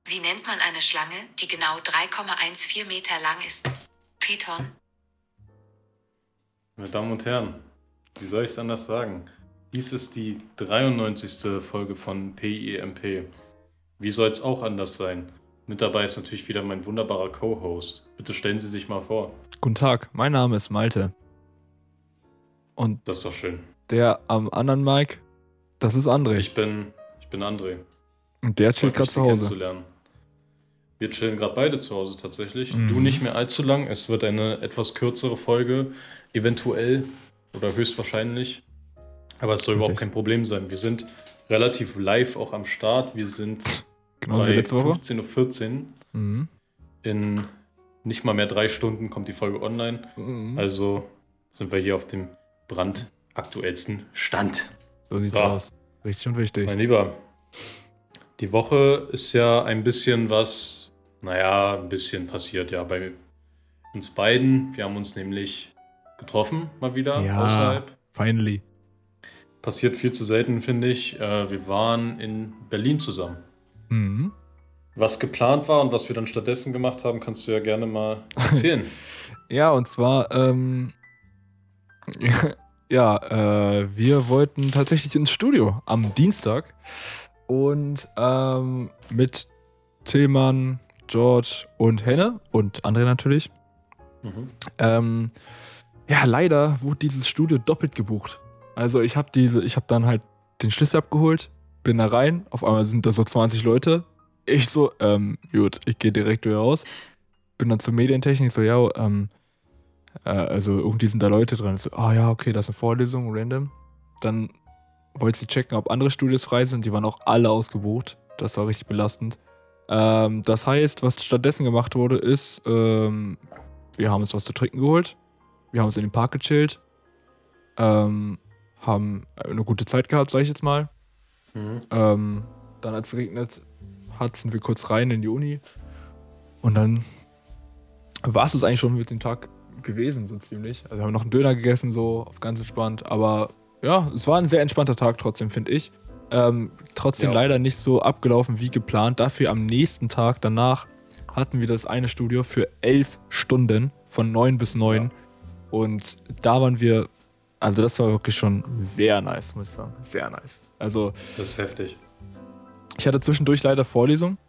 Wie nennt man eine Schlange, die genau 3,14 Meter lang ist? Python. Meine Damen und Herren, wie soll ich es anders sagen? Dies ist die 93. Folge von PIEMP. Wie soll es auch anders sein? Mit dabei ist natürlich wieder mein wunderbarer Co-Host. Bitte stellen Sie sich mal vor. Guten Tag, mein Name ist Malte. Und Das ist doch schön. der am anderen Mic, das ist André. Ich bin André. Und der chillt gerade zu Hause. Kennenzulernen. Wir chillen gerade beide zu Hause tatsächlich. Mhm. Du nicht mehr allzu lang. Es wird eine etwas kürzere Folge, eventuell oder höchstwahrscheinlich. Aber es soll überhaupt kein Problem sein. Wir sind relativ live auch am Start. Wir sind Genauso wie bei letzte Woche. 15.14 Uhr. Mhm. In nicht mal mehr 3 Stunden kommt die Folge online. Mhm. Also sind wir hier auf dem brandaktuellsten Stand. So sieht's aus. Richtig und wichtig. Mein Lieber, die Woche ist ja ein bisschen passiert, ja, bei uns beiden. Wir haben uns nämlich getroffen, mal wieder, außerhalb. Finally. Passiert viel zu selten, finde ich. Wir waren in Berlin zusammen. Mhm. Was geplant war und was wir dann stattdessen gemacht haben, kannst du ja gerne mal erzählen. Ja, und zwar, wir wollten tatsächlich ins Studio am Dienstag und mit Tillmann, George und Henne und André natürlich. Mhm. Leider wurde dieses Studio doppelt gebucht. Also ich habe dann halt den Schlüssel abgeholt, bin da rein, auf einmal sind da so 20 Leute. Ich so, gut, ich gehe direkt wieder raus. Bin dann zur Medientechnik, so, ja, also irgendwie sind da Leute dran. So, ja, okay, das ist eine Vorlesung, random. Dann wollte sie checken, ob andere Studios frei sind. Die waren auch alle ausgebucht. Das war richtig belastend. Das heißt, was stattdessen gemacht wurde, ist, wir haben uns was zu trinken geholt. Wir haben uns in den Park gechillt. Haben eine gute Zeit gehabt, sag ich jetzt mal. Mhm. Dann, als es regnet hat, sind wir kurz rein in die Uni. Und dann war es eigentlich schon mit dem Tag gewesen, so ziemlich. Also wir haben noch einen Döner gegessen, so auf ganz entspannt. Aber ja, es war ein sehr entspannter Tag trotzdem, finde ich. Trotzdem leider nicht so abgelaufen wie geplant. Dafür am nächsten Tag danach hatten wir das eine Studio für 11 Stunden von 9 bis 9. Ja. Und da waren wir, also das war wirklich schon sehr nice, muss ich sagen. Sehr nice. Also, das ist heftig. Ich hatte zwischendurch leider Vorlesung,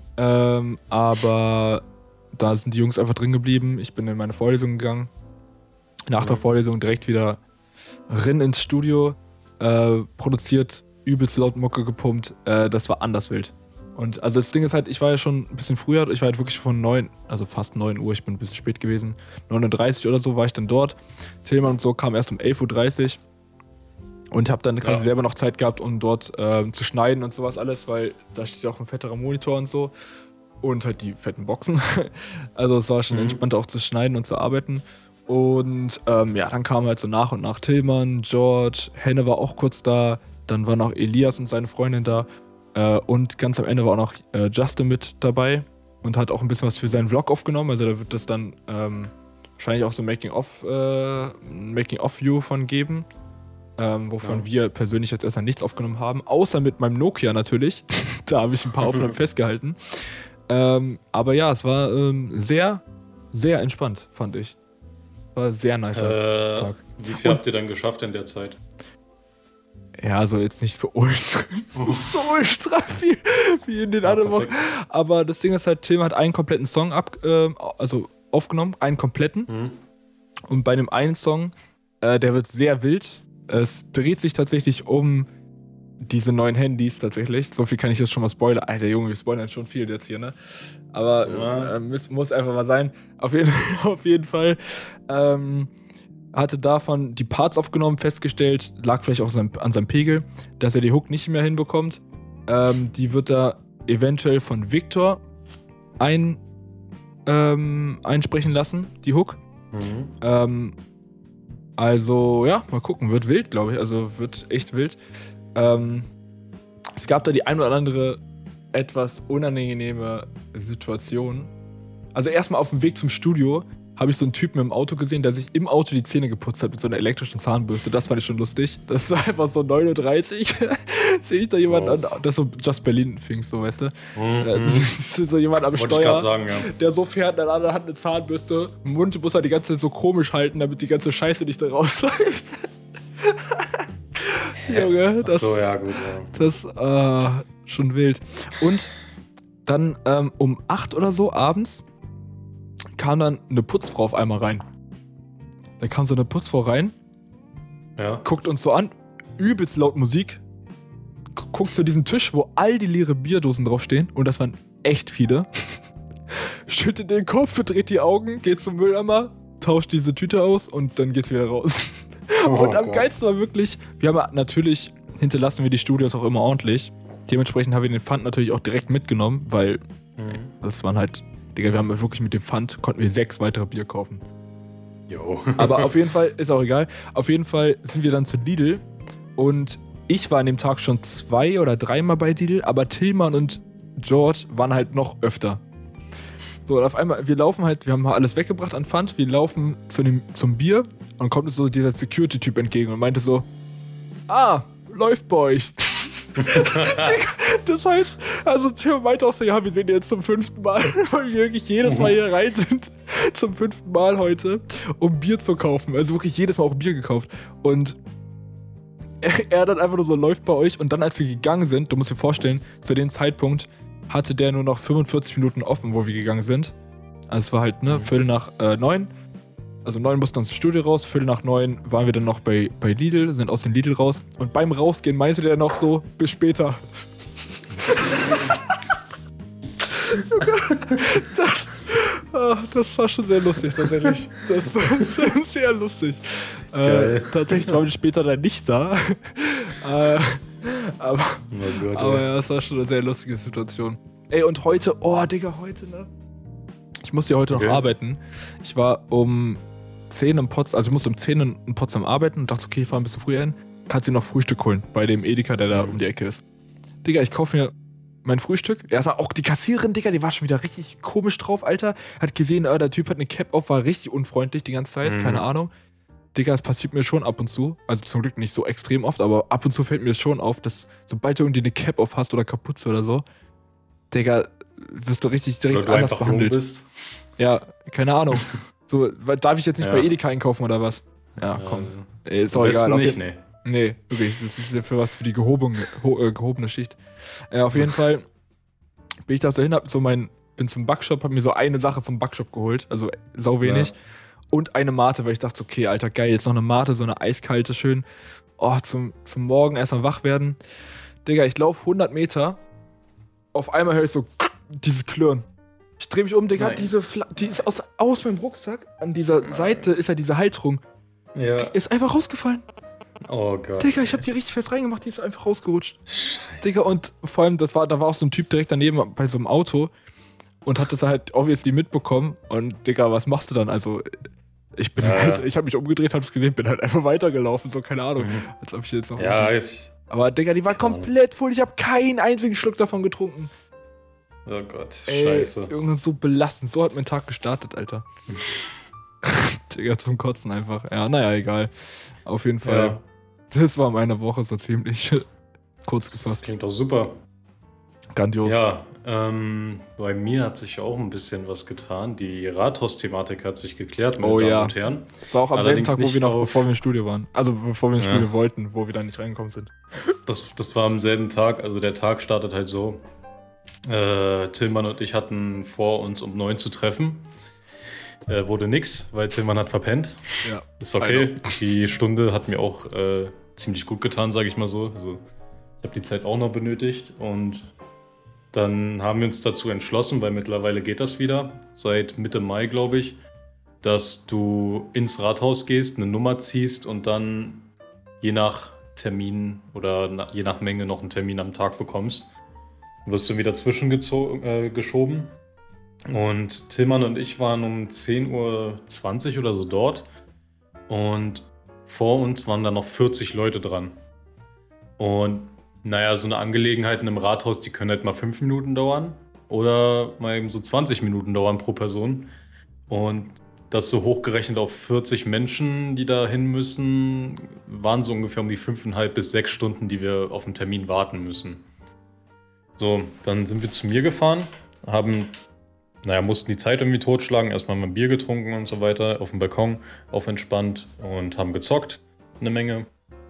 aber da sind die Jungs einfach drin geblieben. Ich bin in meine Vorlesung gegangen. Nach der Vorlesung direkt wieder rein ins Studio, produziert, übelst laut Mucke gepumpt. Das war anders wild. Und also das Ding ist halt, ich war ja schon ein bisschen früher, ich war halt wirklich von 9, also fast 9 Uhr, ich bin ein bisschen spät gewesen. 9:30 oder so war ich dann dort. Tillmann und so kam erst um 11:30 Uhr. Und habe dann quasi selber noch Zeit gehabt, um dort zu schneiden und sowas alles, weil da steht auch ein fetterer Monitor und so. Und halt die fetten Boxen. Also es war schon entspannt auch zu schneiden und zu arbeiten. Und dann kam halt so nach und nach Tillmann, George, Henne war auch kurz da. Dann war noch Elias und seine Freundin da. Und ganz am Ende war auch noch Justin mit dabei. Und hat auch ein bisschen was für seinen Vlog aufgenommen. Also da wird das dann wahrscheinlich auch so ein Making-of-View von geben. Wovon wir persönlich jetzt erstmal nichts aufgenommen haben, außer mit meinem Nokia natürlich. Da habe ich ein paar Aufnahmen festgehalten. Aber ja, es war sehr, sehr entspannt, fand ich. War ein sehr nicer Tag. Wie viel habt ihr dann geschafft in der Zeit? Ja, also jetzt nicht so ultra viel wie in den anderen Wochen. Aber das Ding ist halt, Tim hat einen kompletten Song aufgenommen, einen kompletten. Und bei dem einen Song, der wird sehr wild. Es dreht sich tatsächlich um diese neuen Handys tatsächlich. So viel kann ich jetzt schon mal spoilern. Alter Junge, wir spoilern schon viel jetzt hier, ne? Aber muss einfach mal sein. Auf jeden Fall hatte davon die Parts aufgenommen, festgestellt, lag vielleicht auch an seinem Pegel, dass er die Hook nicht mehr hinbekommt. Die wird da eventuell von Victor einsprechen lassen, die Hook. Also, ja, mal gucken. Wird wild, glaube ich. Also, wird echt wild. Es gab da die ein oder andere etwas unangenehme Situation. Also, erstmal auf dem Weg zum Studio habe ich so einen Typen im Auto gesehen, der sich im Auto die Zähne geputzt hat mit so einer elektrischen Zahnbürste. Das fand ich schon lustig. Das ist einfach so 39. Sehe ich da jemanden an, das ist so Just Berlin-Things, so, weißt du? Das ist so jemand am Steuer, ich grad sagen, ja. der so fährt, in der anderen Hand eine Zahnbürste. Im Mund muss er die ganze Zeit so komisch halten, damit die ganze Scheiße nicht da rausläuft. Junge, das, so, ja, gut, ja. Das schon wild. Und dann um 8 oder so abends kam dann eine Putzfrau auf einmal rein. Da kam so eine Putzfrau rein, Ja. guckt uns so an, übelst laut Musik, guckt zu diesem Tisch, wo all die leere Bierdosen draufstehen, und das waren echt viele, schüttet den Kopf, verdreht die Augen, geht zum Mülleimer, tauscht diese Tüte aus und dann geht's wieder raus. Und am geilsten war wirklich, wir haben natürlich, hinterlassen wir die Studios auch immer ordentlich. Dementsprechend haben wir den Pfand natürlich auch direkt mitgenommen, weil das waren halt, Digga, wir haben wirklich mit dem Pfand, konnten wir 6 weitere Bier kaufen. Jo. Aber auf jeden Fall, ist auch egal, auf jeden Fall sind wir dann zu Lidl und ich war an dem Tag schon 2 oder 3 Mal bei Lidl, aber Tillmann und George waren halt noch öfter. So, und auf einmal, wir laufen halt, wir haben mal alles weggebracht an Pfand, wir laufen zum Bier und kommt uns so dieser Security-Typ entgegen und meinte so, läuft bei euch. Das heißt, also Tim meinte auch so, ja, wir sehen jetzt zum 5. Mal, weil wir wirklich jedes Mal hier rein sind, zum 5. Mal heute, um Bier zu kaufen. Also wirklich jedes Mal auch Bier gekauft. Und er dann einfach nur so, läuft bei euch. Und dann, als wir gegangen sind, du musst dir vorstellen, zu dem Zeitpunkt hatte der nur noch 45 Minuten offen, wo wir gegangen sind. Also es war halt, Viertel nach 9. Also 9 mussten wir aus dem Studio raus, Viertel nach 9 waren wir dann noch bei Lidl, sind aus dem Lidl raus. Und beim Rausgehen meinte der noch so, bis später. Das war schon sehr lustig, tatsächlich. Das war schon sehr lustig. Tatsächlich waren wir später dann nicht da. Aber ja, das war schon eine sehr lustige Situation. Ey, und heute, Digga, heute, ich musste ja heute noch arbeiten. Ich war um 10 in Potsdam, also ich musste um 10 in Potsdam arbeiten und dachte, okay, ich fahre ein bisschen früher hin. Kannst du noch Frühstück holen bei dem Edeka, der da um die Ecke ist. Digga, ich kaufe mir mein Frühstück. Erstmal auch die Kassiererin, Digga, die war schon wieder richtig komisch drauf, Alter. Hat gesehen, der Typ hat eine Cap auf, war richtig unfreundlich die ganze Zeit, keine Ahnung. Digga, es passiert mir schon ab und zu. Also zum Glück nicht so extrem oft, aber ab und zu fällt mir das schon auf, dass sobald du irgendwie eine Cap auf hast oder Kapuze oder so, Digga, wirst du richtig direkt oder anders du behandelt. bist. Ja, keine Ahnung. So, darf ich jetzt nicht bei Edeka einkaufen oder was? Ja, komm. Ist auch egal. Nicht, Nee, wirklich. Das ist für was für die gehobene Schicht. Auf jeden Fall bin ich da so hin, bin zum Backshop, hab mir so eine Sache vom Backshop geholt, also sau wenig. Ja. Und eine Mate, weil ich dachte, okay, Alter, geil, jetzt noch eine Mate, so eine eiskalte, schön. Zum Morgen erstmal wach werden. Digga, ich laufe 100 Meter. Auf einmal höre ich so dieses Klirren. Ich drehe mich um, Digga, die ist aus meinem Rucksack. An dieser Seite ist ja diese Halterung. Ja. Die ist einfach rausgefallen. Oh Gott. Digga, ich hab die richtig fest reingemacht, die ist einfach rausgerutscht. Scheiße. Digga, und vor allem, da war auch so ein Typ direkt daneben bei so einem Auto und hat das halt obviously mitbekommen. Und Digga, was machst du dann? Also, ich hab mich umgedreht, hab's gesehen, bin halt einfach weitergelaufen, so, keine Ahnung. Als ob ich jetzt noch. Ja, aber Digga, die war komplett voll, ich hab keinen einzigen Schluck davon getrunken. Oh Gott, scheiße. Irgendwann so belastend. So hat mein Tag gestartet, Alter. Digga, zum Kotzen einfach. Ja, naja, egal. Auf jeden Fall. Ja. Das war meine Woche so ziemlich kurz gefasst. Das klingt doch super. Grandios. Ja, bei mir hat sich auch ein bisschen was getan. Die Rathaus-Thematik hat sich geklärt, meine Damen und Herren. Das war auch am selben Tag, bevor wir im Studio waren. Also bevor wir im Studio wollten, wo wir dann nicht reingekommen sind. Das war am selben Tag. Also der Tag startet halt so. Tillmann und ich hatten vor, uns um 9 zu treffen. Wurde nix, weil Tillmann hat verpennt. Ja. Ist okay. Die Stunde hat mir auch ziemlich gut getan, sage ich mal so. Also ich habe die Zeit auch noch benötigt und dann haben wir uns dazu entschlossen, weil mittlerweile geht das wieder, seit Mitte Mai, glaube ich, dass du ins Rathaus gehst, eine Nummer ziehst und dann je nach Termin oder je nach Menge noch einen Termin am Tag bekommst. Wirst du wieder geschoben. Und Tillmann und ich waren um 10:20 Uhr oder so dort. Und vor uns waren da noch 40 Leute dran. Und naja, so eine Angelegenheit in einem Rathaus, die können halt mal 5 Minuten dauern. Oder mal eben so 20 Minuten dauern pro Person. Und das so hochgerechnet auf 40 Menschen, die da hin müssen, waren so ungefähr um die 5,5 bis 6 Stunden, die wir auf den Termin warten müssen. So, dann sind wir zu mir gefahren, mussten die Zeit irgendwie totschlagen, erstmal mal ein Bier getrunken und so weiter, auf dem Balkon, auf entspannt und haben gezockt, eine Menge.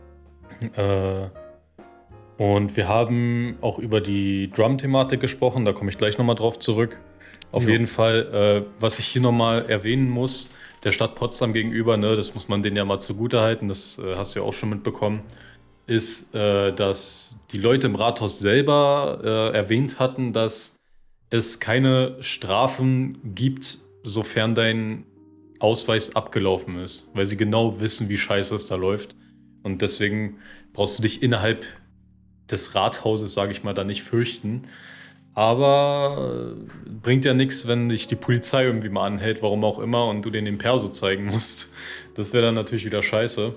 Und wir haben auch über die Drum-Thematik gesprochen, da komme ich gleich nochmal drauf zurück. Auf jeden Fall, was ich hier nochmal erwähnen muss, der Stadt Potsdam gegenüber, ne, das muss man denen ja mal zugutehalten, das hast du ja auch schon mitbekommen, ist, dass die Leute im Rathaus selber erwähnt hatten, dass es keine Strafen gibt, sofern dein Ausweis abgelaufen ist, weil sie genau wissen, wie scheiße es da läuft. Und deswegen brauchst du dich innerhalb des Rathauses, sage ich mal, da nicht fürchten. Aber bringt ja nichts, wenn dich die Polizei irgendwie mal anhält, warum auch immer, und du denen den Perso zeigen musst. Das wäre dann natürlich wieder scheiße.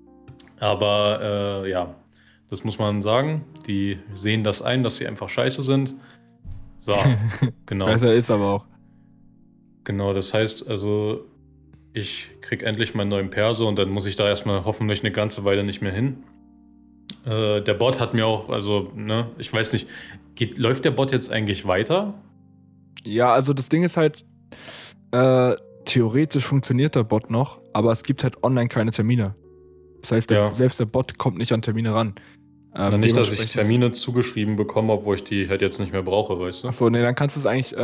Aber das muss man sagen. Die sehen das ein, dass sie einfach scheiße sind. So, genau. Besser ist aber auch. Genau, das heißt also, ich krieg endlich meinen neuen Perso und dann muss ich da erstmal hoffentlich eine ganze Weile nicht mehr hin. Der Bot hat mir auch, also, ne, ich weiß nicht, läuft der Bot jetzt eigentlich weiter? Ja, also das Ding ist halt, theoretisch funktioniert der Bot noch, aber es gibt halt online keine Termine. Das heißt, selbst der Bot kommt nicht an Termine ran. Nicht, dass ich Termine zugeschrieben bekomme, obwohl ich die halt jetzt nicht mehr brauche, weißt du? Achso, nee, dann kannst du es eigentlich,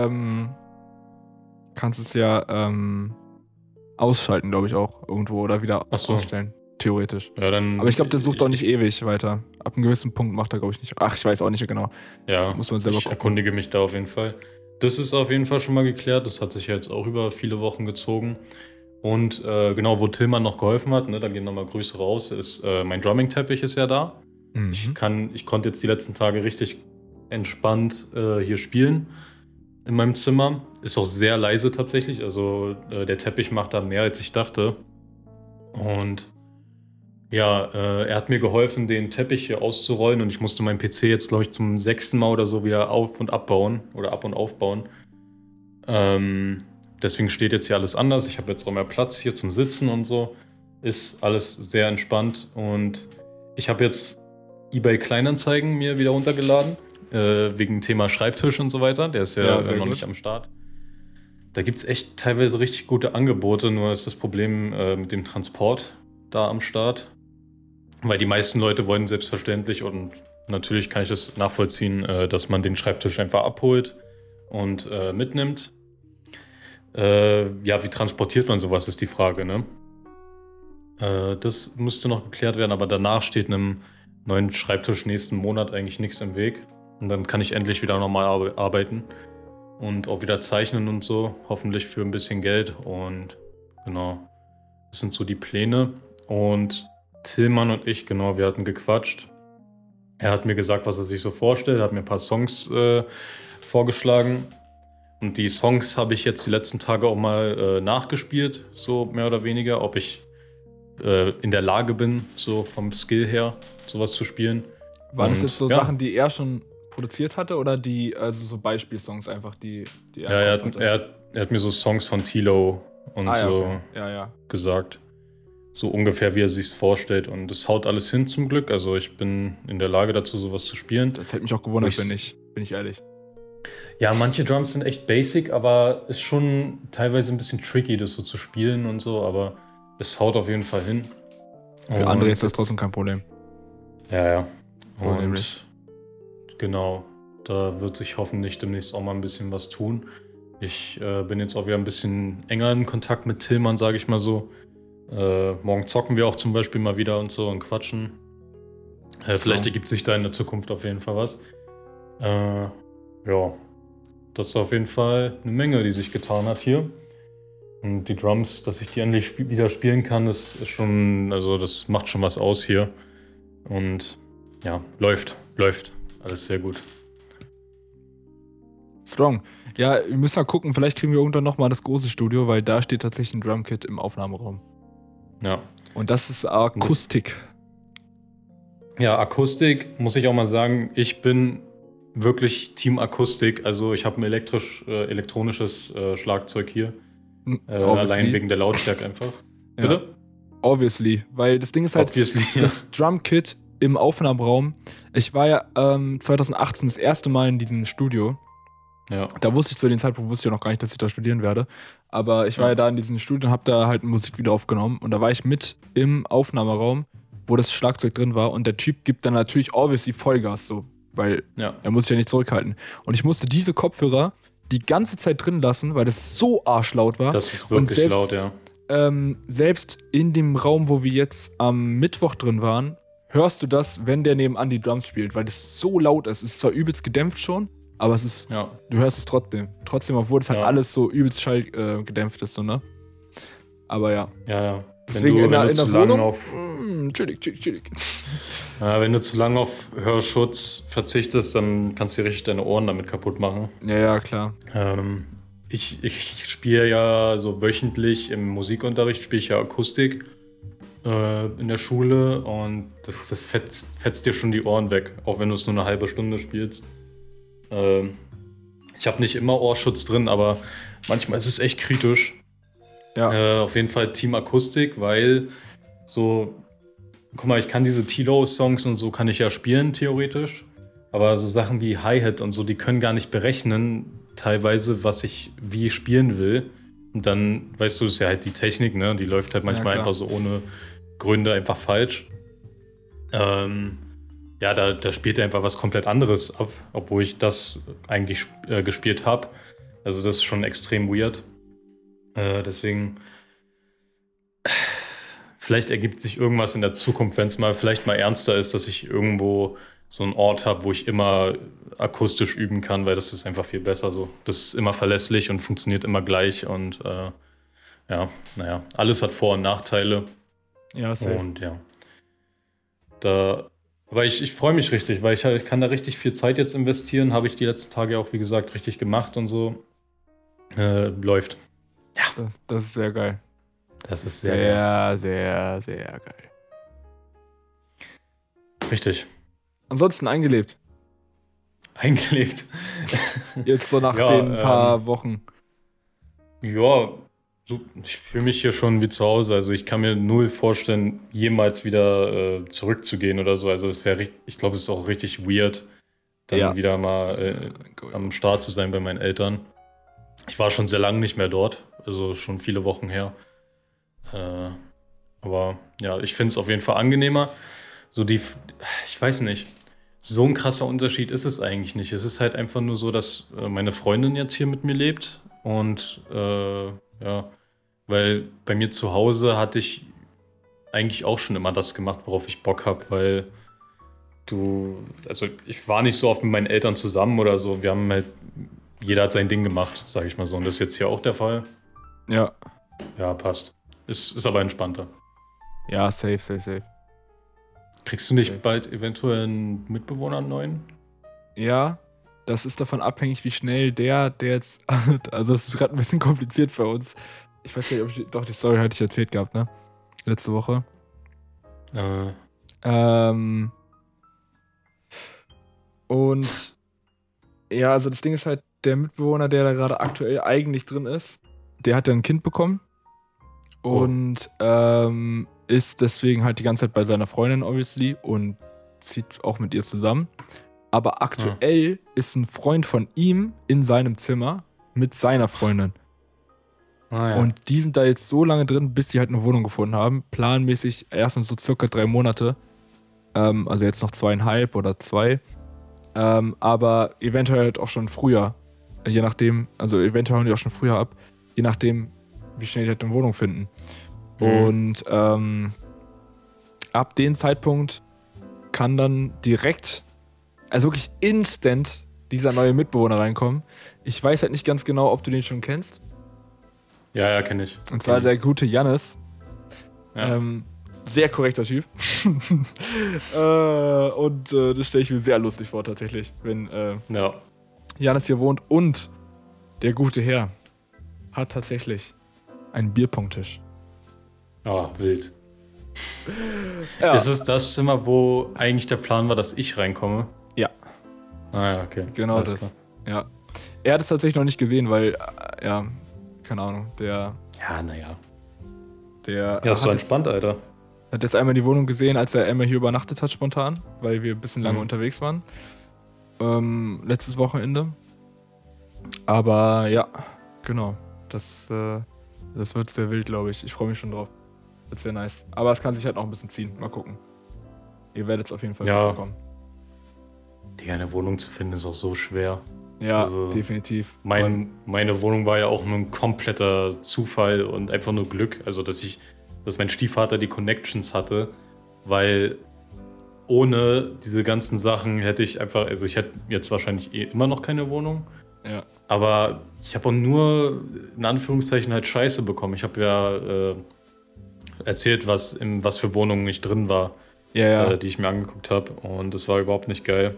ausschalten, glaube ich auch, irgendwo oder wieder ausstellen. Theoretisch. Ja, dann, aber ich glaube, der sucht auch nicht ewig weiter. Ab einem gewissen Punkt macht er, glaube ich, nicht. Ach, ich weiß auch nicht genau. Ja, muss man selber gucken. Erkundige mich da auf jeden Fall. Das ist auf jeden Fall schon mal geklärt. Das hat sich jetzt auch über viele Wochen gezogen. Und genau, wo Tillmann noch geholfen hat, ne, da gehen nochmal Grüße raus, ist mein Drumming-Teppich ist ja da. Mhm. Ich konnte jetzt die letzten Tage richtig entspannt hier spielen in meinem Zimmer. Ist auch sehr leise tatsächlich. Also der Teppich macht da mehr, als ich dachte. Und ja, er hat mir geholfen, den Teppich hier auszurollen, und ich musste meinen PC jetzt, glaube ich, zum 6. Mal oder so wieder auf- und abbauen oder ab- und aufbauen. Deswegen steht jetzt hier alles anders. Ich habe jetzt auch mehr Platz hier zum Sitzen und so. Ist alles sehr entspannt, und ich habe jetzt eBay Kleinanzeigen mir wieder runtergeladen, wegen Thema Schreibtisch und so weiter. Der ist ja noch nicht am Start. Da gibt es echt teilweise richtig gute Angebote, nur ist das Problem mit dem Transport da am Start. Weil die meisten Leute wollen selbstverständlich, und natürlich kann ich das nachvollziehen, dass man den Schreibtisch einfach abholt und mitnimmt. Wie transportiert man sowas, ist die Frage, ne? Das müsste noch geklärt werden, aber danach steht einem neuen Schreibtisch nächsten Monat eigentlich nichts im Weg. Und dann kann ich endlich wieder normal arbeiten und auch wieder zeichnen und so, hoffentlich für ein bisschen Geld. Und genau, das sind so die Pläne. Und Tillmann und ich, genau, wir hatten gequatscht. Er hat mir gesagt, was er sich so vorstellt, hat mir ein paar Songs vorgeschlagen. Und die Songs habe ich jetzt die letzten Tage auch mal nachgespielt, so mehr oder weniger, ob ich in der Lage bin, so vom Skill her, sowas zu spielen. Waren das jetzt so Sachen, die er schon produziert hatte, oder die, also so Beispielsongs einfach, die er hat mir so Songs von Tilo und gesagt. So ungefähr, wie er sich's vorstellt. Und das haut alles hin zum Glück. Also ich bin in der Lage dazu, sowas zu spielen. Das hätte mich auch gewundert, bin ich ehrlich. Ja, manche Drums sind echt basic, aber ist schon teilweise ein bisschen tricky, das so zu spielen und so. Aber es haut auf jeden Fall hin. Für andere ist das trotzdem kein Problem. Ja. So nämlich. Genau, da wird sich hoffentlich demnächst auch mal ein bisschen was tun. Ich bin jetzt auch wieder ein bisschen enger in Kontakt mit Tillmann, sage ich mal so. Morgen zocken wir auch zum Beispiel mal wieder und so und quatschen. Vielleicht ergibt sich da in der Zukunft auf jeden Fall was. Das ist auf jeden Fall eine Menge, die sich getan hat hier. Und die Drums, dass ich die endlich wieder spielen kann, das ist schon, also das macht schon was aus hier. Und ja, läuft. Alles sehr gut. Strong. Ja, wir müssen mal gucken, vielleicht kriegen wir irgendwann nochmal das große Studio, weil da steht tatsächlich ein Drumkit im Aufnahmeraum. Ja. Und das ist Akustik. Ja, Akustik, muss ich auch mal sagen, ich bin wirklich Team Akustik. Also ich habe ein elektronisches Schlagzeug hier. Allein wegen der Lautstärke einfach. Ja. Bitte? Obviously, weil das Ding ist halt, Obviously, das Drumkit im Aufnahmeraum, ich war ja 2018 das erste Mal in diesem Studio. Ja. Da wusste ich zu dem Zeitpunkt noch gar nicht, dass ich da studieren werde. Aber ich war ja da in diesem Studio und habe da halt Musik wieder aufgenommen. Und da war ich mit im Aufnahmeraum, wo das Schlagzeug drin war. Und der Typ gibt dann natürlich obviously Vollgas, so, weil er muss sich ja nicht zurückhalten. Und ich musste diese Kopfhörer die ganze Zeit drin lassen, weil das so arschlaut war. Das ist wirklich selbst, laut, ja. Selbst in dem Raum, wo wir jetzt am Mittwoch drin waren, hörst du das, wenn der nebenan die Drums spielt, weil das so laut ist. Es ist zwar übelst gedämpft schon, aber es ist, du hörst es trotzdem. Trotzdem, obwohl es halt alles so übelst schallgedämpft ist, so, ne? Aber ja. Ja. Deswegen wenn in der zu Wohnung, lang auf, chillig. wenn du zu lange auf Hörschutz verzichtest, dann kannst du dir richtig deine Ohren damit kaputt machen. Ja, klar. Ich spiele ja so wöchentlich im Musikunterricht, spiele ich ja Akustik in der Schule und das fetzt dir schon die Ohren weg, auch wenn du es nur eine halbe Stunde spielst. Ich habe nicht immer Ohrschutz drin, aber manchmal ist es echt kritisch. Ja. Auf jeden Fall Team Akustik, weil so, guck mal, ich kann diese Tilo-Songs und so kann ich ja spielen, theoretisch. Aber so Sachen wie Hi-Hat und so, die können gar nicht berechnen, teilweise, was ich wie spielen will. Und dann, weißt du, ist ja halt die Technik, ne? Die läuft halt manchmal einfach so ohne Gründe einfach falsch. Da spielt er einfach was komplett anderes ab, obwohl ich das eigentlich gespielt habe. Also das ist schon extrem weird. Deswegen, vielleicht ergibt sich irgendwas in der Zukunft, wenn es vielleicht mal ernster ist, dass ich irgendwo so einen Ort habe, wo ich immer akustisch üben kann, weil das ist einfach viel besser so. Das ist immer verlässlich und funktioniert immer gleich und alles hat Vor- und Nachteile. Ja, safe. Und aber ich freue mich richtig, weil ich kann da richtig viel Zeit jetzt investieren, habe ich die letzten Tage auch, wie gesagt, richtig gemacht und so. Läuft. Ja. Das ist sehr geil. Das ist sehr geil. Sehr, sehr geil. Richtig. Ansonsten eingelebt. Jetzt so nach den paar Wochen. Ja, ich fühle mich hier schon wie zu Hause. Also ich kann mir null vorstellen, jemals wieder zurückzugehen oder so. Also ich glaube, es ist auch richtig weird, dann wieder mal am Start zu sein bei meinen Eltern. Ich war schon sehr lange nicht mehr dort, also schon viele Wochen her. Aber ja, ich finde es auf jeden Fall angenehmer. Ich weiß nicht, so ein krasser Unterschied ist es eigentlich nicht. Es ist halt einfach nur so, dass meine Freundin jetzt hier mit mir lebt und weil bei mir zu Hause hatte ich eigentlich auch schon immer das gemacht, worauf ich Bock habe, weil ich war nicht so oft mit meinen Eltern zusammen oder so. Wir haben halt, jeder hat sein Ding gemacht, sage ich mal so. Und das ist jetzt hier auch der Fall. Ja. Ja, passt. Ist aber entspannter. Ja, safe. Kriegst du nicht bald eventuell einen Mitbewohner, einen neuen? Ja, das ist davon abhängig, wie schnell der jetzt, also das ist gerade ein bisschen kompliziert für uns. Ich weiß nicht, doch, die Story hatte ich erzählt gehabt, ne? Letzte Woche. Und ja, also das Ding ist halt, der Mitbewohner, der da gerade aktuell eigentlich drin ist, der hat ja ein Kind bekommen und ist deswegen halt die ganze Zeit bei seiner Freundin, obviously, und zieht auch mit ihr zusammen. Aber aktuell ist ein Freund von ihm in seinem Zimmer mit seiner Freundin. Und die sind da jetzt so lange drin, bis sie halt eine Wohnung gefunden haben. Planmäßig erstens so circa 3 Monate. Also jetzt noch 2,5 oder 2. Aber eventuell halt auch schon früher. Je nachdem, also eventuell hauen die auch schon früher ab. Je nachdem, wie schnell die halt eine Wohnung finden. Und ab dem Zeitpunkt kann dann direkt, also wirklich instant, dieser neue Mitbewohner reinkommen. Ich weiß halt nicht ganz genau, ob du den schon kennst. Ja, kenne ich. Und zwar der gute Jannis. Ja. Sehr korrekter Typ. Und das stelle ich mir sehr lustig vor, tatsächlich. Wenn Jannis hier wohnt und der gute Herr hat tatsächlich einen Bierpongtisch. Wild. Ja. Ist es das Zimmer, wo eigentlich der Plan war, dass ich reinkomme? Ja. Ja, okay. Genau das. Klar. Ja. Er hat es tatsächlich noch nicht gesehen, weil, keine Ahnung. Der Ja, naja. Ja, ist so entspannt, Alter. hat jetzt einmal die Wohnung gesehen, als er einmal hier übernachtet hat spontan, weil wir ein bisschen lange unterwegs waren. Letztes Wochenende. Aber ja, genau. Das wird sehr wild, glaube ich. Ich freue mich schon drauf. Wird sehr nice. Aber es kann sich halt noch ein bisschen ziehen. Mal gucken. Ihr werdet es auf jeden Fall mitbekommen. Digga, eine Wohnung zu finden ist auch so schwer. Ja, Also, definitiv. Meine Wohnung war ja auch nur ein kompletter Zufall und einfach nur Glück. Also, dass mein Stiefvater die Connections hatte, weil ohne diese ganzen Sachen hätte ich einfach, also ich hätte jetzt wahrscheinlich immer noch keine Wohnung. Ja. Aber ich habe auch nur, in Anführungszeichen, halt Scheiße bekommen. Ich habe ja erzählt, was für Wohnungen ich drin war, Ja. die ich mir angeguckt habe. Und das war überhaupt nicht geil.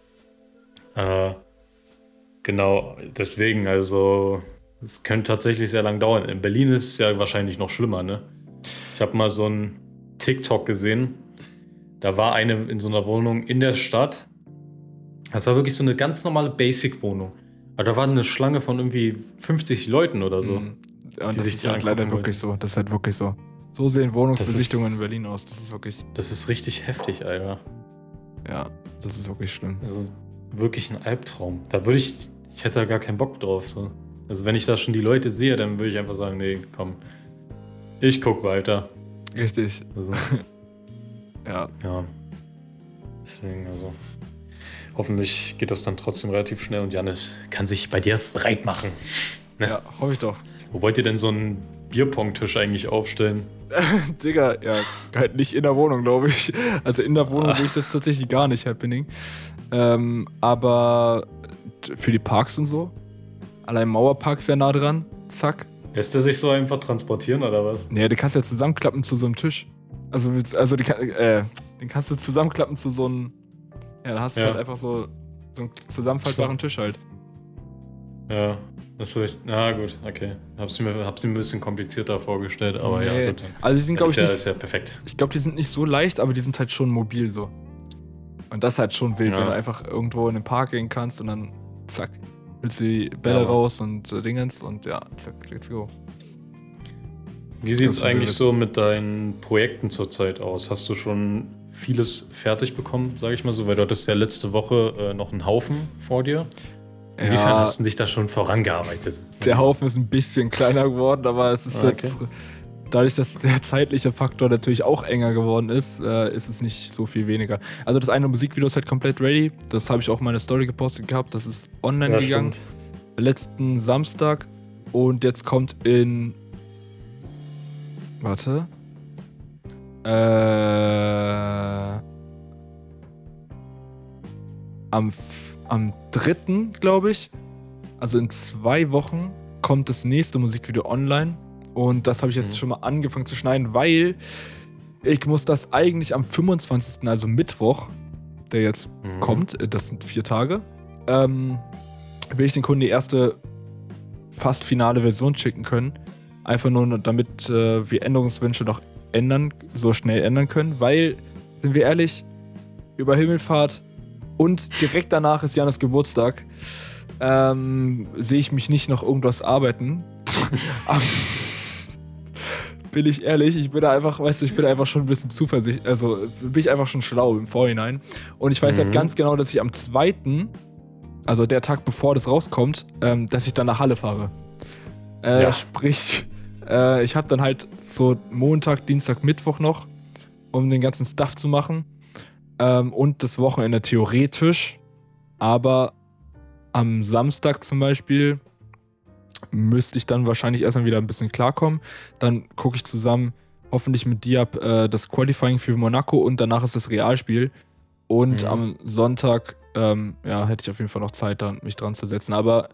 Genau, deswegen, also es könnte tatsächlich sehr lang dauern. In Berlin ist es ja wahrscheinlich noch schlimmer, ne? Ich habe mal so ein TikTok gesehen. Da war eine in so einer Wohnung in der Stadt. Das war wirklich so eine ganz normale Basic-Wohnung. Aber da war eine Schlange von irgendwie 50 Leuten oder so. Und das sich ist die halt leider angucken wirklich so. Das ist halt wirklich so. So sehen Wohnungsbesichtigungen in Berlin aus. Das ist wirklich, Das ist richtig heftig, Alter. ja, das ist wirklich schlimm. Also wirklich ein Albtraum. Da würde ich hätte da gar keinen Bock drauf. So. Also wenn ich da schon die Leute sehe, dann würde ich einfach sagen, nee, komm, ich guck weiter. Richtig. Also, Ja. ja. Deswegen, also hoffentlich geht das dann trotzdem relativ schnell und Jannis kann sich bei dir breit machen. Ne? Ja, hoffe ich doch. Wo wollt ihr denn so einen Bierpong-Tisch eigentlich aufstellen? Digga, ja, halt nicht in der Wohnung, glaube ich. Also in der Wohnung sehe ich das tatsächlich gar nicht happening. Aber für die Parks und so, allein Mauerpark sehr nah dran, zack. Lässt er sich so einfach transportieren oder was? Nee, den kannst du ja zusammenklappen zu so einem Tisch. Also den kannst du zusammenklappen zu so einem, ja, da hast du halt einfach so einen zusammenfaltbaren Tisch halt. Ja, das ist echt, na gut, okay. Hab's mir ein bisschen komplizierter vorgestellt, aber Nee. ja, gut. Also die sind, glaube ich, ist nicht, ja perfekt. ich glaube, die sind nicht so leicht, aber die sind halt schon mobil so. Und das ist halt schon wild, Ja. wenn du einfach irgendwo in den Park gehen kannst und dann zack, willst du die Bälle Ja. raus und Dingens und ja, zack, let's go. Wie sieht es Das ist eigentlich wild. so mit deinen Projekten zurzeit aus? Hast du schon vieles fertig bekommen, sage ich mal so? Weil du hattest ja letzte Woche noch einen Haufen vor dir. Inwiefern Ja, hast du dich da schon vorangearbeitet? der Haufen ist ein bisschen kleiner geworden, aber es ist Okay. jetzt, dadurch, dass der zeitliche Faktor natürlich auch enger geworden ist, ist es nicht so viel weniger. Also das eine Musikvideo ist halt komplett ready. Das habe ich auch in meine Story gepostet gehabt. Das ist online Ja, gegangen. stimmt. Letzten Samstag. Und jetzt kommt in... Warte. Am 3., glaube ich, also in 2 Wochen, kommt das nächste Musikvideo online. Und das habe ich jetzt schon mal angefangen zu schneiden, weil ich muss das eigentlich am 25., also Mittwoch, der jetzt kommt, das sind 4 Tage, will ich den Kunden die erste fast finale Version schicken können. Einfach nur, damit wir Änderungswünsche noch so schnell ändern können, weil, sind wir ehrlich, über Himmelfahrt und direkt danach ist Janis Geburtstag, sehe ich mich nicht noch irgendwas arbeiten. Bin ich ehrlich, ich bin da einfach, weißt du, ich bin da einfach schon ein bisschen zuversichtlich, also bin ich einfach schon schlau im Vorhinein. Und ich weiß halt ganz genau, dass ich am 2., also der Tag bevor das rauskommt, dass ich dann nach Halle fahre. Sprich, ich habe dann halt so Montag, Dienstag, Mittwoch noch, um den ganzen Stuff zu machen. Und das Wochenende theoretisch. Aber am Samstag zum Beispiel müsste ich dann wahrscheinlich erstmal wieder ein bisschen klarkommen. Dann gucke ich zusammen, hoffentlich mit dir ab, das Qualifying für Monaco und danach ist das Realspiel. Und am Sonntag, hätte ich auf jeden Fall noch Zeit, dann mich dran zu setzen. Aber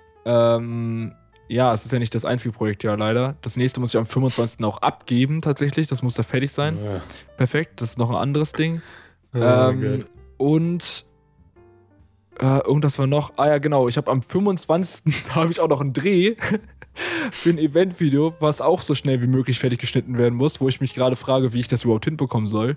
ja, es ist ja nicht das einzige Projekt, ja, leider. Das nächste muss ich am 25. auch abgeben, tatsächlich. Das muss da fertig sein. Ja. Perfekt, das ist noch ein anderes Ding. Gut. Und irgendwas war noch. Ah ja, genau. Ich habe am 25. da habe ich auch noch einen Dreh für ein Eventvideo, was auch so schnell wie möglich fertig geschnitten werden muss, wo ich mich gerade frage, wie ich das überhaupt hinbekommen soll.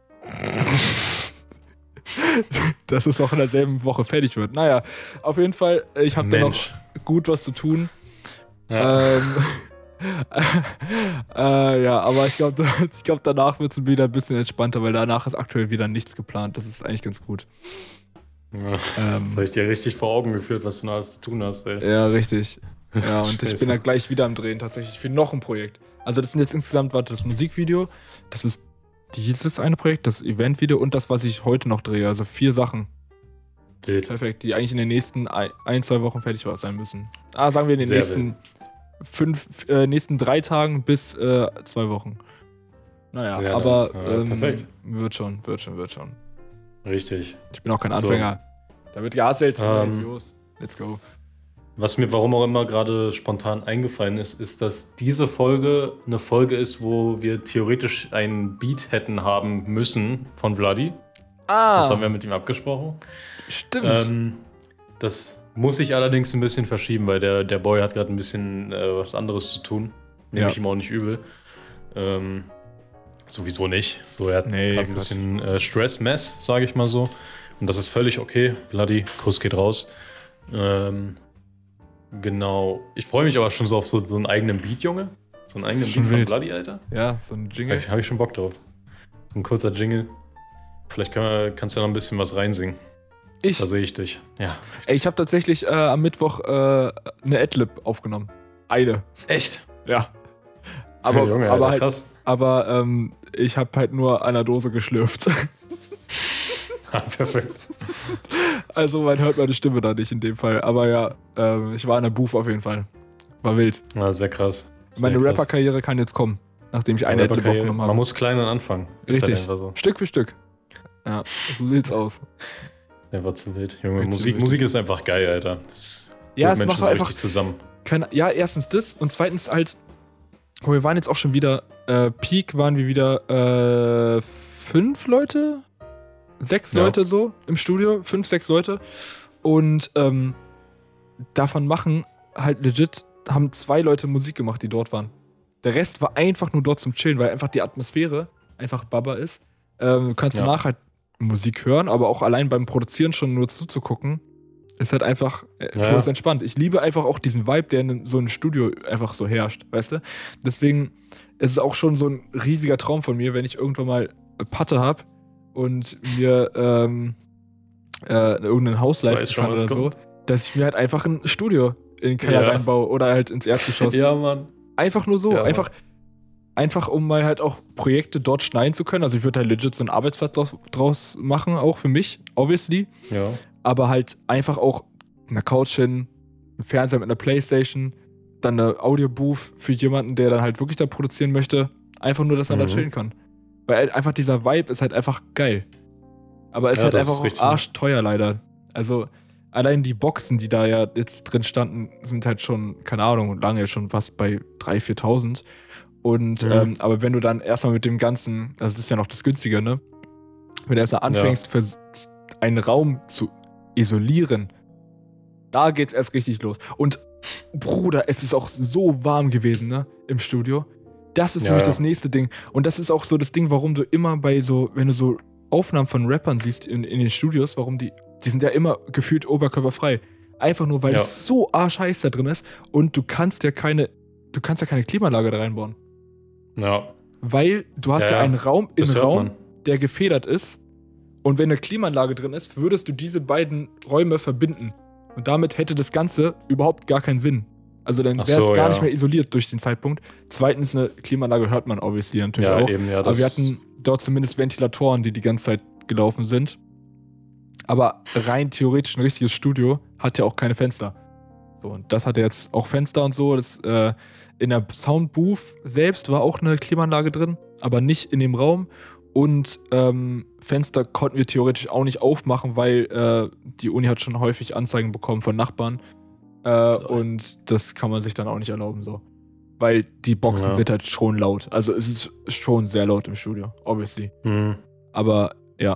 Dass es auch in derselben Woche fertig wird. Naja, auf jeden Fall, ich habe da noch gut was zu tun. Ja. Ja, aber ich glaube, danach wird es wieder ein bisschen entspannter, weil danach ist aktuell wieder nichts geplant. Das ist eigentlich ganz gut. Ja. Das habe ich dir richtig vor Augen geführt, was du noch alles zu tun hast, ey. Ja, richtig. Ja, und ich Scheiße. bin dann gleich wieder am Drehen, tatsächlich, für noch ein Projekt. Also das sind jetzt insgesamt, das Musikvideo, das ist dieses eine Projekt, das Eventvideo und das, was ich heute noch drehe. Also 4 Sachen. Wild. Perfekt, die eigentlich in den nächsten 1-2 Wochen fertig sein müssen. Sagen wir in den Sehr nächsten 3 Tagen bis 2 Wochen. Naja, Sehr aber nice. Ja, perfekt. wird schon. Richtig. Ich bin auch kein So. Anfänger. Da wird gehasselt. Los. Let's go. Was mir warum auch immer gerade spontan eingefallen ist, ist, dass diese Folge eine Folge ist, wo wir theoretisch einen Beat hätten haben müssen von Vladi. Das haben wir mit ihm abgesprochen. Stimmt. Das muss ich allerdings ein bisschen verschieben, weil der Boy hat gerade ein bisschen was anderes zu tun. Nehme ich ihm auch nicht übel. Sowieso nicht. So, er hat gerade ein bisschen Stress-Mess, sage ich mal so. Und das ist völlig okay. Vladi, Kuss geht raus. Genau. Ich freue mich aber schon so auf so einen eigenen Beat, Junge. So einen eigenen Beat von Vladi, Alter. Ja, so ein Jingle. Habe ich schon Bock drauf. Ein kurzer Jingle. Vielleicht kannst du ja noch ein bisschen was reinsingen. Da sehe ich dich. Ja. Ey, ich habe tatsächlich am Mittwoch eine Adlib aufgenommen. Eine. Echt? Ja. Aber, Junge, aber Alter, halt, krass. aber ich habe halt nur an der Dose geschlürft. Perfekt. Also man hört meine Stimme da nicht in dem Fall. Aber ja, ich war in der Booth auf jeden Fall. War wild. Ja, sehr krass. Meine Rapper-Karriere kann jetzt kommen, nachdem ich eine Adlib aufgenommen habe. Man muss klein anfangen. Ist Richtig. halt einfach so. Stück für Stück. Ja, so sieht's aus. Einfach zu wild. Junge, Richtig. Musik ist einfach geil, Alter. Das Ja, holt es Menschen macht so einfach richtig zusammen. Ja, erstens das und zweitens halt, wir waren jetzt auch schon wieder, Peak waren wir wieder 5 Leute, 6 Leute so im Studio, 5, 6 Leute und davon machen halt legit, haben 2 Leute Musik gemacht, die dort waren. Der Rest war einfach nur dort zum Chillen, weil einfach die Atmosphäre einfach Baba ist. Du kannst danach halt Musik hören, aber auch allein beim Produzieren schon nur zuzugucken, ist halt einfach total entspannt. Ich liebe einfach auch diesen Vibe, der in so einem Studio einfach so herrscht, weißt du? Deswegen ist es auch schon so ein riesiger Traum von mir, wenn ich irgendwann mal Patte habe und mir irgendein Haus leisten kann oder so, dass ich mir halt einfach ein Studio in den Keller reinbaue oder halt ins Erdgeschoss. Ja, Mann. Einfach nur so, Ja, einfach um mal halt auch Projekte dort schneiden zu können. Also ich würde halt legit so einen Arbeitsplatz draus machen, auch für mich, obviously. Ja. Aber halt einfach auch eine Couch hin, ein Fernseher mit einer Playstation, dann eine Audiobooth für jemanden, der dann halt wirklich da produzieren möchte. Einfach nur, dass er da chillen kann. Weil halt einfach dieser Vibe ist halt einfach geil. Aber es ist halt einfach auch arschteuer leider. Also allein die Boxen, die da ja jetzt drin standen, sind halt schon, keine Ahnung, lange schon fast bei 3.000, 4.000. Und, aber wenn du dann erstmal mit dem Ganzen, also das ist ja noch das Günstige, ne? Wenn du erstmal anfängst, für einen Raum zu isolieren, da geht's erst richtig los. Und Bruder, es ist auch so warm gewesen, ne? Im Studio. Das ist nämlich das nächste Ding. Und das ist auch so das Ding, warum du immer wenn du so Aufnahmen von Rappern siehst in den Studios, warum die sind ja immer gefühlt oberkörperfrei. Einfach nur, weil es so arschheiß da drin ist und du kannst ja keine Klimaanlage da reinbauen. Ja. Weil du hast einen Raum, der gefedert ist und wenn eine Klimaanlage drin ist, würdest du diese beiden Räume verbinden. Und damit hätte das Ganze überhaupt gar keinen Sinn. Also dann wäre es gar nicht mehr isoliert durch den Zeitpunkt. Zweitens, eine Klimaanlage hört man obviously natürlich auch. Eben, aber wir hatten dort zumindest Ventilatoren, die ganze Zeit gelaufen sind. Aber rein theoretisch ein richtiges Studio hat ja auch keine Fenster. So, und das hatte jetzt auch Fenster und so. Das, in der Soundbooth selbst war auch eine Klimaanlage drin, aber nicht in dem Raum. Und Fenster konnten wir theoretisch auch nicht aufmachen, weil die Uni hat schon häufig Anzeigen bekommen von Nachbarn. Und das kann man sich dann auch nicht erlauben, so. Weil die Boxen sind halt schon laut. Also es ist schon sehr laut im Studio, obviously. Aber ja.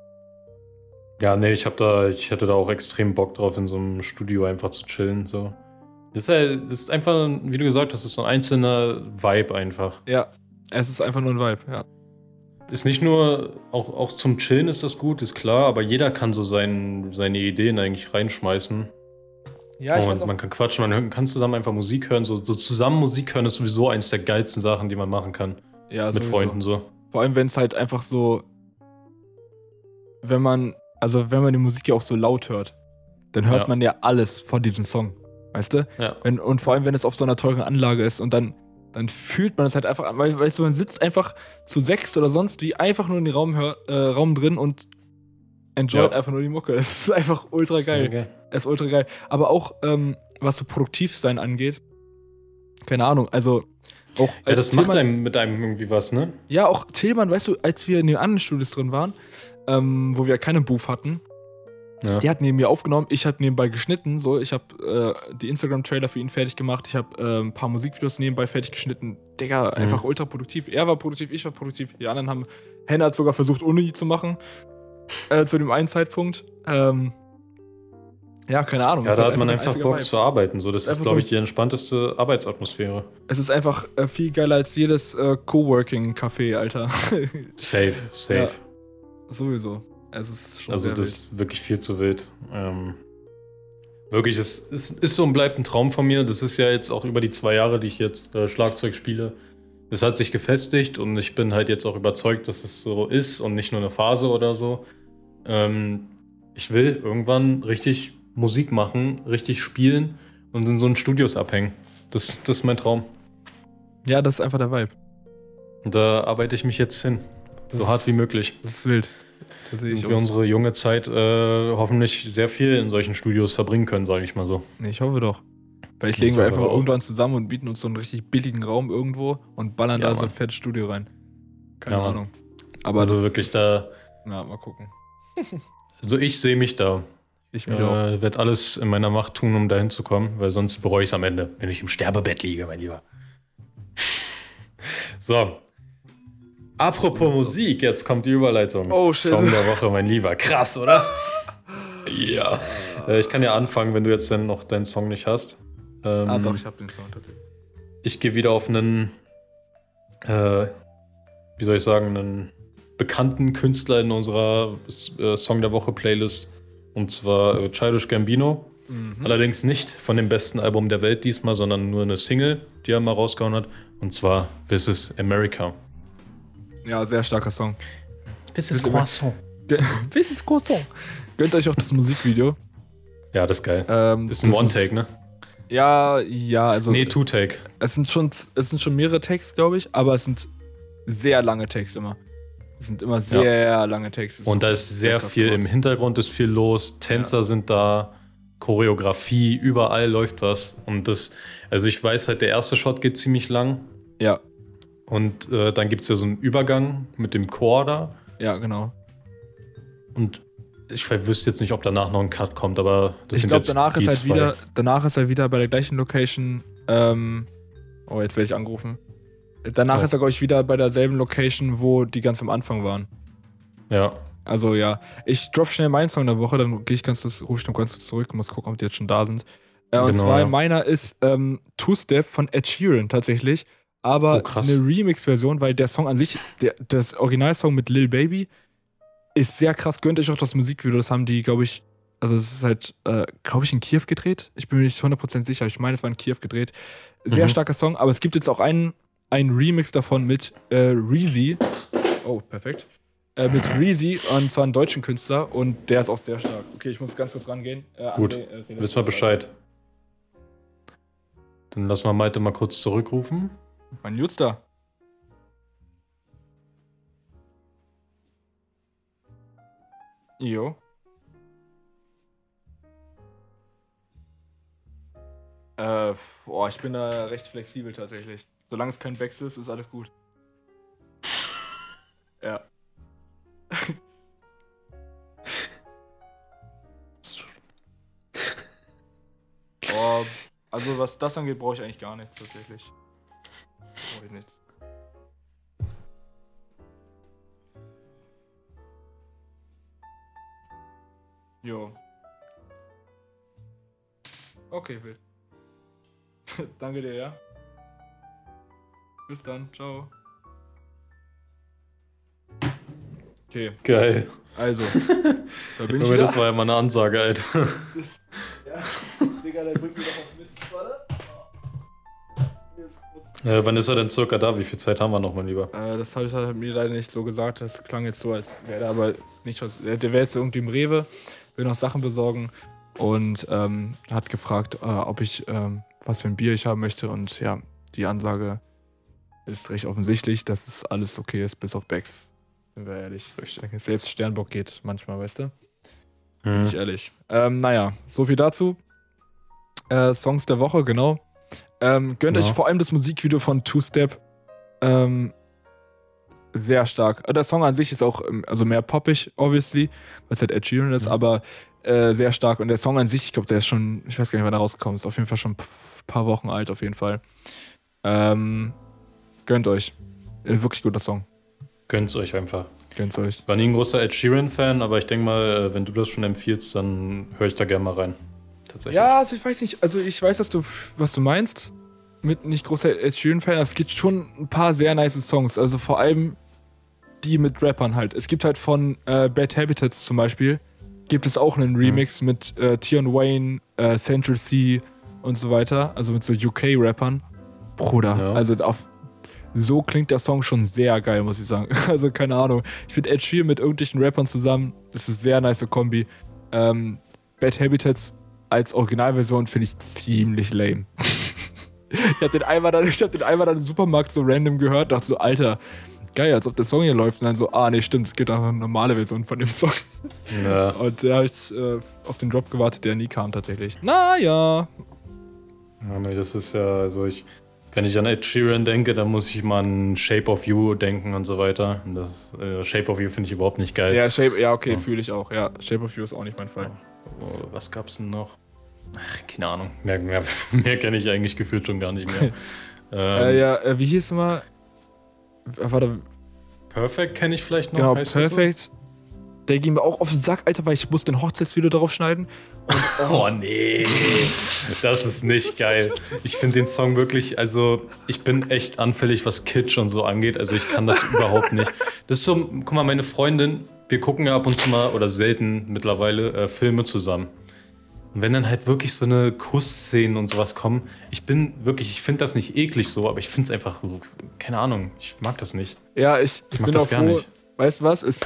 Ja, nee, ich hätte da auch extrem Bock drauf, in so einem Studio einfach zu chillen, so. Das ist einfach, wie du gesagt hast, das ist so ein einzelner Vibe einfach. Ja, es ist einfach nur ein Vibe, ja. Ist nicht nur, auch zum Chillen ist das gut, ist klar, aber jeder kann so seine Ideen eigentlich reinschmeißen. Ja, ich fand's Und auch. man kann quatschen, kann zusammen einfach Musik hören. So zusammen Musik hören ist sowieso eins der geilsten Sachen, die man machen kann. Ja, Mit sowieso. Freunden so. Vor allem, wenn es halt einfach so, wenn man die Musik ja auch so laut hört, dann hört Ja. man ja alles von diesem Song, weißt du? Ja. Und vor allem, wenn es auf so einer teuren Anlage ist und dann fühlt man es halt einfach, weil, weißt du, man sitzt einfach zu sechst oder sonst wie einfach nur in den Raum drin und enjoyt Ja. einfach nur die Mucke. Es ist einfach ultra geil. Okay. Es ist ultra geil. Aber auch, was so Produktivsein angeht, keine Ahnung, also auch Ja, als das macht Tillmann- mit einem irgendwie was, ne? Ja, auch Tillmann, weißt du, als wir in den anderen Studios drin waren, wo wir keine Booth hatten, Ja. der hat neben mir aufgenommen, ich habe nebenbei geschnitten, so, ich habe die Instagram-Trailer für ihn fertig gemacht, ich habe ein paar Musikvideos nebenbei fertig geschnitten. Digga, einfach ultra produktiv. Er war produktiv, ich war produktiv, die anderen haben, Henna hat sogar versucht, Uni zu machen, zu dem einen Zeitpunkt. Ja, keine Ahnung. Ja, es da ist hat man ein einfach einziger Bock Vibe. zu arbeiten. So, das ist, Einfach glaube so- ich, die entspannteste Arbeitsatmosphäre. Es ist einfach viel geiler als jedes Coworking-Café, Alter. Safe. Ja. Sowieso. Es ist schon Also sehr das ist wirklich viel zu wild. Wirklich, es ist so und bleibt ein Traum von mir. Das ist ja jetzt auch über die 2 Jahre, die ich jetzt Schlagzeug spiele. Das hat sich gefestigt und ich bin halt jetzt auch überzeugt, dass es so ist und nicht nur eine Phase oder so. Ich will irgendwann richtig Musik machen, richtig spielen und in so einen Studios abhängen. Das ist mein Traum. wild. Ja, das ist einfach der Vibe. Und da arbeite ich mich jetzt hin. Das So hart wie möglich. Das ist wild. Das sehe ich Und wir auch. unsere junge Zeit hoffentlich sehr viel in solchen Studios verbringen können, sage ich mal so. Nee, ich hoffe doch. Vielleicht Ich legen wir hoffe einfach auch. irgendwann zusammen und bieten uns so einen richtig billigen Raum irgendwo und ballern Ja, da so ein Mann. fettes Studio rein. Keine Ja, Mann. Ahnung. Aber Also das wirklich ist, da. Ja, mal gucken. Also ich sehe mich da. Ich mich auch. Werde alles in meiner Macht tun, um dahin zu kommen, weil sonst bereue ich es am Ende, wenn ich im Sterbebett liege, mein Lieber. So. Apropos Musik, jetzt kommt die Überleitung. Oh, shit. Song der Woche, mein Lieber. Krass, oder? Ja. Ich kann ja anfangen, wenn du jetzt dann noch deinen Song nicht hast. Doch, ich hab den Sound tatsächlich. Ich gehe wieder auf einen, wie soll ich sagen, einen bekannten Künstler in unserer Song der Woche Playlist. Und zwar Childish Gambino. Allerdings nicht von dem besten Album der Welt diesmal, sondern nur eine Single, die er mal rausgehauen hat. Und zwar This is America. Ja, sehr starker Song. This is Croissant. This is Croissant. Gönnt euch auch das Musikvideo. Ja, das ist geil. Das Ist ein One-Take, ne? Ja, also Nee, Two-Take. es sind schon mehrere Takes, glaube ich, aber es sind sehr lange Takes immer. Es sind immer sehr lange Takes. Und da ist sehr krass viel, im gemacht. Hintergrund ist viel los, Tänzer sind da, Choreografie, überall läuft was. Und also ich weiß halt, der erste Shot geht ziemlich lang. Ja, Und dann gibt es ja so einen Übergang mit dem Chor da. ja, genau. Und ich wüsste jetzt nicht, ob danach noch ein Cut kommt, aber das Ich sind glaube, jetzt danach die ist halt zwei. wieder bei der gleichen Location. Oh, jetzt werde ich angerufen. Danach Oh. ist er, glaube ich, wieder bei derselben Location, wo die ganz am Anfang waren. Ja, Also ja, ich drop schnell meinen Song der Woche, dann rufe ich noch ganz kurz zurück, muss gucken, ob die jetzt schon da sind. Und Genau, zwar ja. meiner ist Two-Step von Ed Sheeran tatsächlich, aber Oh, krass. eine Remix-Version, weil der Song an sich, das Originalsong mit Lil Baby ist sehr krass. Gönnt euch auch das Musikvideo, das haben die, glaube ich, also es ist halt, glaube ich, in Kiew gedreht. Ich bin mir nicht 100% sicher, ich meine, es war in Kiew gedreht. Sehr starker Song, aber es gibt jetzt auch einen Remix davon mit Reezy. Oh, perfekt. Mit Reezy, und zwar einen deutschen Künstler, und der ist auch sehr stark. Okay, ich muss ganz kurz rangehen. Gut. André, wissen wir Bescheid. Dann lassen wir Malte mal kurz zurückrufen. Mein Jutz da. Jo. Ich bin da recht flexibel tatsächlich. Solange es kein Wechsel ist, ist alles gut. Ja. Also was das angeht, brauche ich eigentlich gar nichts tatsächlich. Brauche ich nichts. Jo. Okay, wild. Danke dir, ja. Bis dann, ciao. Okay, Geil. also. Da bin ich Junge, wieder. das war ja mal eine Ansage, Alter. Ja, Digga. Digga, der bringt mir doch was mit. Warte. Wann ist er denn circa da? Wie viel Zeit haben wir noch, mein Lieber? Das habe ich halt mir leider nicht so gesagt. Das klang jetzt so, als wäre er aber nicht was. Der wäre jetzt irgendwie im Rewe, will noch Sachen besorgen und hat gefragt, ob ich was für ein Bier ich haben möchte. Und ja, die Ansage ist recht offensichtlich, dass es alles okay ist, bis auf Becks. Sind wir ehrlich. Ich denke, selbst Sternbock geht manchmal, weißt du? Bin ich ehrlich. Naja, so viel dazu. Songs der Woche, genau. Gönnt euch vor allem das Musikvideo von Two Step. Sehr stark. Der Song an sich ist auch also mehr poppig, obviously, weil es halt Ed Sheeran ist, aber sehr stark. Und der Song an sich, ich glaube, der ist schon, ich weiß gar nicht, wann der rausgekommen ist, auf jeden Fall schon ein paar Wochen alt, auf jeden Fall. Gönnt euch. Ist wirklich guter Song. Gönnt's euch einfach. Gönnt's euch. War nie ein großer Ed Sheeran-Fan, aber ich denke mal, wenn du das schon empfiehlst, dann höre ich da gerne mal rein. Tatsächlich. Ja, also ich weiß nicht, also ich weiß, was du meinst. Mit nicht großer Ed Sheeran-Fan, aber es gibt schon ein paar sehr nice Songs. Also vor allem die mit Rappern halt. Es gibt halt von Bad Habitats zum Beispiel, gibt es auch einen Remix mit Tion Wayne, Central C und so weiter. Also mit so UK-Rappern. Bruder, also so klingt der Song schon sehr geil, muss ich sagen. Also keine Ahnung. Ich finde Ed Sheeran mit irgendwelchen Rappern zusammen, das ist eine sehr nice Kombi. Bad Habitats als Originalversion finde ich ziemlich lame. Ich hab den einmal dann im Supermarkt so random gehört, dachte so, Alter, geil, als ob der Song hier läuft. Und dann so, nee, stimmt, es gibt auch eine normale Version von dem Song. Ja. Und da habe ich auf den Drop gewartet, der nie kam tatsächlich. Naja. Ja, nee, das ist ja, also wenn ich an Ed Sheeran denke, dann muss ich mal an Shape of You denken und so weiter. Und das Shape of You finde ich überhaupt nicht geil. Ja, okay, fühle ich auch. Ja, Shape of You ist auch nicht mein Fall. Oh, was gab's denn noch? Ach, keine Ahnung. Mehr kenne ich eigentlich gefühlt schon gar nicht mehr. Wie hieß es mal? Warte. Perfect kenne ich vielleicht noch. Genau, heißt Perfect. So? Der ging mir auch auf den Sack, Alter, weil ich musste den Hochzeitsvideo darauf schneiden. Und, oh nee, das ist nicht geil. Ich finde den Song wirklich, also ich bin echt anfällig, was Kitsch und so angeht. Also ich kann das überhaupt nicht. Das ist so, guck mal, meine Freundin, wir gucken ja ab und zu mal, oder selten mittlerweile, Filme zusammen. Und wenn dann halt wirklich so eine Kussszenen und sowas kommen, ich finde das nicht eklig so, aber ich finde es einfach so, keine Ahnung, ich mag das nicht. Ja, ich mag bin das auch gar froh, nicht. Weißt du was,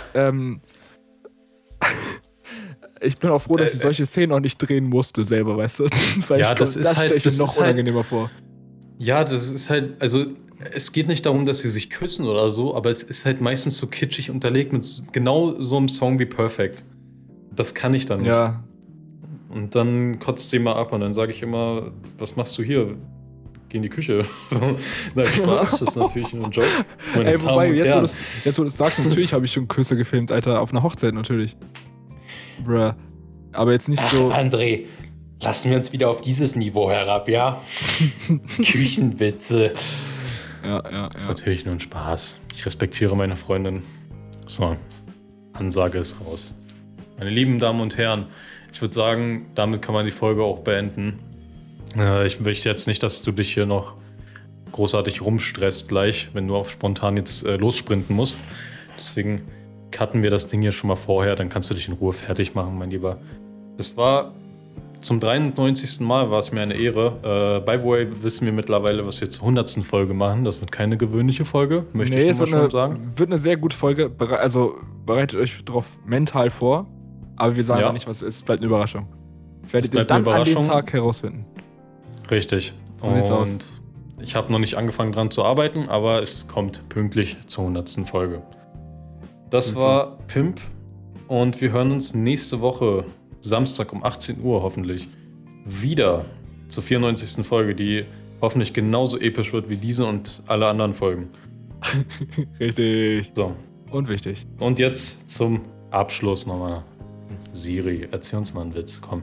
ich bin auch froh, dass ich solche Szenen auch nicht drehen musste selber, weißt du? Weil ja, das stelle ich mir noch unangenehmer vor. Ja, das ist halt, also es geht nicht darum, dass sie sich küssen oder so, aber es ist halt meistens so kitschig unterlegt mit genau so einem Song wie Perfect. Das kann ich dann nicht. Ja. Und dann kotzt sie mal ab und dann sage ich immer, was machst du hier? Geh in die Küche. So, na, Spaß, das ist natürlich nur ein Joke. Ey, wobei, jetzt wo du es sagst, natürlich habe ich schon Küsse gefilmt, Alter, auf einer Hochzeit natürlich. Bruh. Aber jetzt nicht so... André, lassen wir uns wieder auf dieses Niveau herab, ja? Küchenwitze. Ja. Das ist natürlich nur ein Spaß. Ich respektiere meine Freundin. So, Ansage ist raus. Meine lieben Damen und Herren, ich würde sagen, damit kann man die Folge auch beenden. Ich möchte jetzt nicht, dass du dich hier noch großartig rumstresst gleich, wenn du auf spontan jetzt lossprinten musst. Deswegen cutten wir das Ding hier schon mal vorher, dann kannst du dich in Ruhe fertig machen, mein Lieber. Es war zum 93. Mal, war es mir eine Ehre. By the way, wissen wir mittlerweile, was wir zur 100. Folge machen. Das wird keine gewöhnliche Folge, möchte ich nur schon sagen. Wird eine sehr gute Folge, also bereitet euch darauf mental vor. Aber wir sagen ja nicht, was es ist. Es bleibt eine Überraschung. Das werdet ihr dann an dem Tag herausfinden. Richtig. So sieht's aus. Und ich habe noch nicht angefangen dran zu arbeiten, aber es kommt pünktlich zur 100. Folge. Das war Pimp und wir hören uns nächste Woche, Samstag um 18 Uhr hoffentlich, wieder zur 94. Folge, die hoffentlich genauso episch wird wie diese und alle anderen Folgen. Richtig. So. Und wichtig. Und jetzt zum Abschluss nochmal. Siri, erzähl uns mal einen Witz, komm.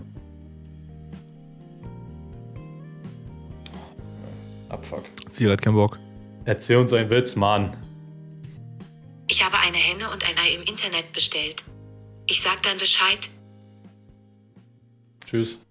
Abfuck. Siri hat keinen Bock. Erzähl uns einen Witz, Mann. Ich habe eine Henne und ein Ei im Internet bestellt. Ich sag dann Bescheid. Tschüss.